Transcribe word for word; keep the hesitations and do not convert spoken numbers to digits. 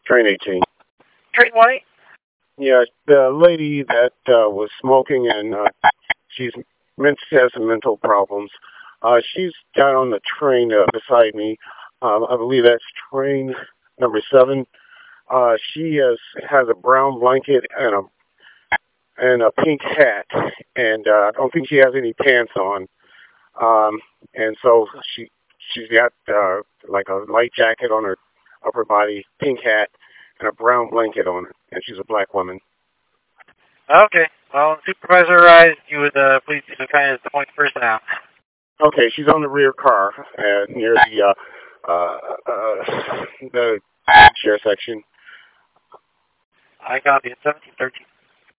Train eighteen. Train White? Yeah, the lady that uh, was smoking and uh, she's meant she has some mental problems. Uh, she's down on the train uh, beside me. Um, I believe that's train number seven. Uh, she has has a brown blanket and a and a pink hat, and uh, I don't think she has any pants on. Um, and so she she's got uh, like a light jacket on her upper body, pink hat, and a brown blanket on her, and she's a black woman. Okay. Well, Supervisor Rise, you would uh, please you know, kind of point first now. Okay, she's on the rear car uh, near the uh, uh, uh, the share section. I got the seventeen thirteen.